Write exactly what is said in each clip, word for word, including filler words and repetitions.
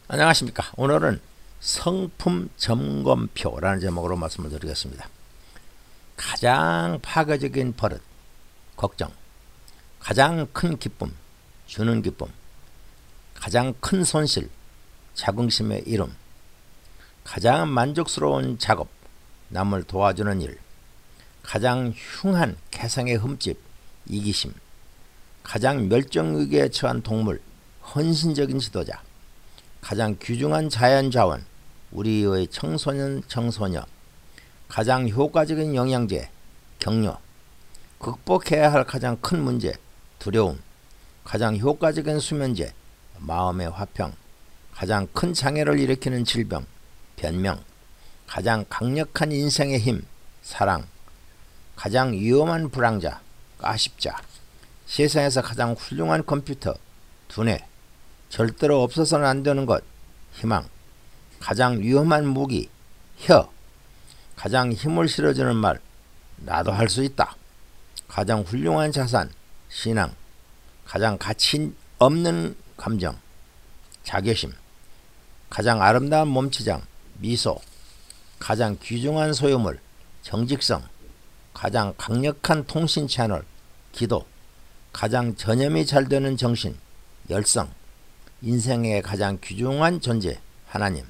안녕하십니까. 오늘은 성품 점검표라는 제목으로 말씀을 드리겠습니다. 가장 파괴적인 버릇, 걱정, 가장 큰 기쁨, 주는 기쁨, 가장 큰 손실, 자긍심의 이름, 가장 만족스러운 작업, 남을 도와주는 일, 가장 흉한 개성의 흠집, 이기심, 가장 멸종위기에 처한 동물, 헌신적인 지도자, 가장 귀중한 자연자원, 우리의 청소년 청소녀, 가장 효과적인 영양제, 격려, 극복해야 할 가장 큰 문제, 두려움, 가장 효과적인 수면제, 마음의 화평, 가장 큰 장애를 일으키는 질병, 변명, 가장 강력한 인생의 힘, 사랑, 가장 위험한 불황자, 가십자, 세상에서 가장 훌륭한 컴퓨터, 두뇌, 절대로 없어서는 안 되는 것, 희망, 가장 위험한 무기, 혀, 가장 힘을 실어주는 말, 나도 할 수 있다, 가장 훌륭한 자산, 신앙, 가장 가치 없는 감정, 자괴심, 가장 아름다운 몸치장, 미소, 가장 귀중한 소유물, 정직성, 가장 강력한 통신 채널, 기도, 가장 전염이 잘 되는 정신, 열성, 인생의 가장 귀중한 존재, 하나님.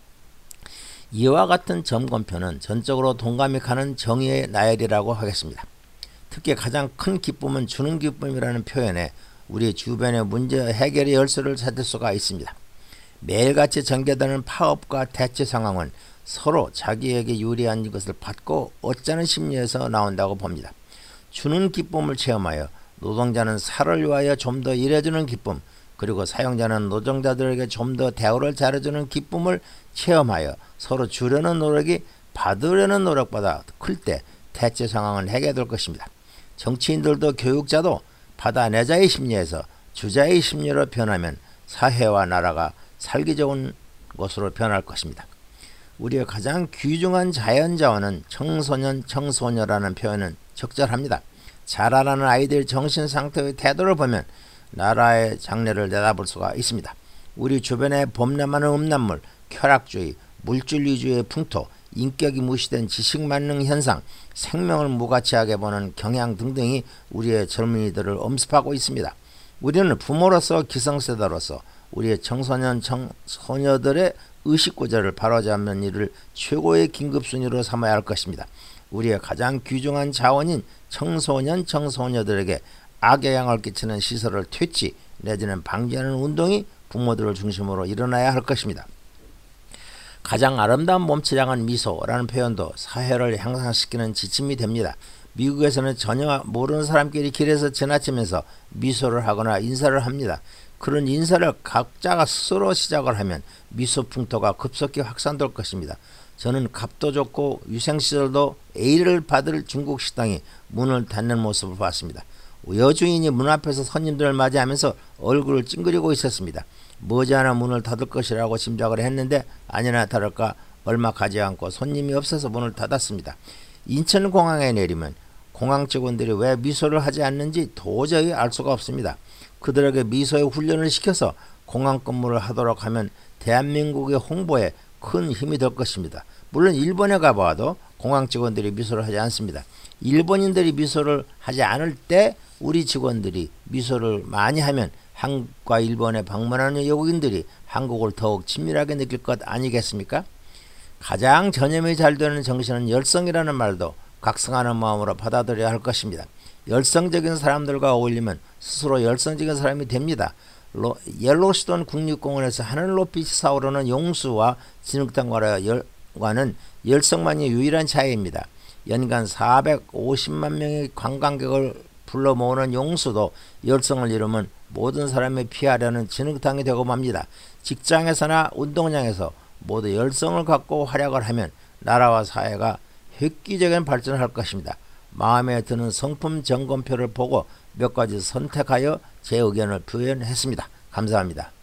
이와 같은 점검표는 전적으로 동감이 가는 정의의 나열이라고 하겠습니다. 특히 가장 큰 기쁨은 주는 기쁨이라는 표현에 우리 주변의 문제 해결의 열쇠를 찾을 수가 있습니다. 매일같이 전개되는 파업과 대치 상황은 서로 자기에게 유리한 것을 받고 얻자는 심리에서 나온다고 봅니다. 주는 기쁨을 체험하여 노동자는 살을 위하여 좀 더 일해주는 기쁨, 그리고 사용자는 노동자들에게 좀 더 대우를 잘해주는 기쁨을 체험하여 서로 주려는 노력이 받으려는 노력보다 클 때 대체 상황은 해결될 것입니다. 정치인들도 교육자도 받아내자의 심리에서 주자의 심리로 변하면 사회와 나라가 살기 좋은 곳으로 변할 것입니다. 우리의 가장 귀중한 자연자원은 청소년, 청소녀라는 표현은 적절합니다. 자라나는 아이들의 정신상태의 태도를 보면 나라의 장래를 내다볼 수가 있습니다. 우리 주변에 범람하는 음란물, 쾌락주의, 물질위주의 풍토, 인격이 무시된 지식만능 현상, 생명을 무가치하게 보는 경향 등등이 우리의 젊은이들을 엄습하고 있습니다. 우리는 부모로서 기성세대로서 우리의 청소년, 청소녀들의 의식구조를 바로잡는 일을 최고의 긴급순위로 삼아야 할 것입니다. 우리의 가장 귀중한 자원인 청소년, 청소녀들에게 악영향을 끼치는 시설을 퇴치 내지는 방지하는 운동이 부모들을 중심으로 일어나야 할 것입니다. 가장 아름다운 몸치장은 미소라는 표현도 사회를 향상시키는 지침이 됩니다. 미국에서는 전혀 모르는 사람끼리 길에서 지나치면서 미소를 하거나 인사를 합니다. 그런 인사를 각자가 스스로 시작을 하면 미소 풍토가 급속히 확산될 것입니다. 저는 값도 좋고 위생시설도 A를 받을 중국 식당이 문을 닫는 모습을 봤습니다. 여주인이 문 앞에서 손님들을 맞이하면서 얼굴을 찡그리고 있었습니다. 머지않아 문을 닫을 것이라고 짐작을 했는데 아니나 다를까 얼마 가지 않고 손님이 없어서 문을 닫았습니다. 인천공항에 내리면 공항 직원들이 왜 미소를 하지 않는지 도저히 알 수가 없습니다. 그들에게 미소의 훈련을 시켜서 공항 근무를 하도록 하면 대한민국의 홍보에 큰 힘이 될 것입니다. 물론 일본에 가봐도 공항 직원들이 미소를 하지 않습니다. 일본인들이 미소를 하지 않을 때 우리 직원들이 미소를 많이 하면 한국과 일본에 방문하는 외국인들이 한국을 더욱 친밀하게 느낄 것 아니겠습니까? 가장 전염이 잘 되는 정신은 열성이라는 말도 각성하는 마음으로 받아들여야 할 것입니다. 열성적인 사람들과 어울리면 스스로 열성적인 사람이 됩니다. 로, 옐로스톤 국립공원에서 하늘 높이 솟아오르는 용수와 진흙탕과는 열성만이 유일한 차이입니다. 연간 사백오십만 명의 관광객을 불러 모으는 용수도 열성을 이루면 모든 사람이 피하려는 진흙탕이 되고 맙니다. 직장에서나 운동장에서 모두 열성을 갖고 활약을 하면 나라와 사회가 획기적인 발전을 할 것입니다. 마음에 드는 성품 점검표를 보고 몇 가지 선택하여 제 의견을 표현했습니다. 감사합니다.